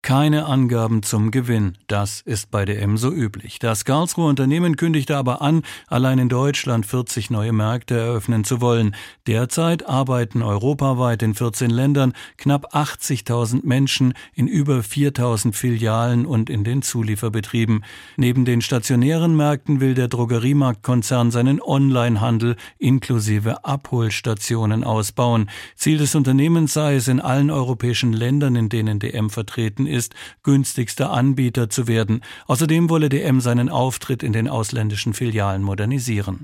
Keine Angaben zum Gewinn. Das ist bei DM so üblich. Das Karlsruher Unternehmen kündigte aber an, allein in Deutschland 40 neue Märkte eröffnen zu wollen. Derzeit arbeiten europaweit in 14 Ländern knapp 80.000 Menschen in über 4.000 Filialen und in den Zulieferbetrieben. Neben den stationären Märkten will der Drogeriemarktkonzern seinen Onlinehandel inklusive Abholstationen ausbauen. Ziel des Unternehmens sei es, in allen europäischen Ländern, in denen DM vertreten ist, günstigster Anbieter zu werden. Außerdem wolle DM seinen Auftritt in den ausländischen Filialen modernisieren.